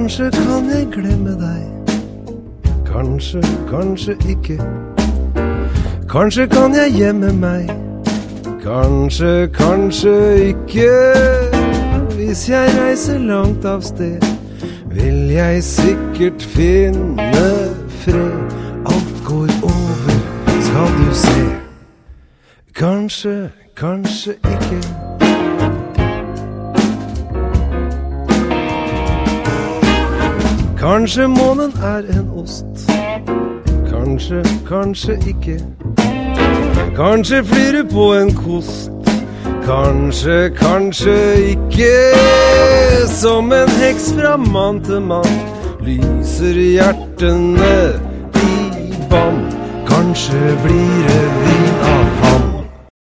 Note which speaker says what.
Speaker 1: Kanskje kan jeg glemme deg. Kanskje, kanskje ikke. Kanskje kan jeg gjemme meg. Kanskje, kanskje ikke. Hvis jeg reiser langt av sted, vil jeg sikkert finne fred. Alt går over, skal du se. Kanskje, kanskje ikke. Kanskje månen en ost. Kanskje, kanskje ikke. Kanskje flyr du på en kost. Kanskje, kanskje ikke. Som en heks fra mann til mann lyser hjertene i bann. Kanskje blir det vi.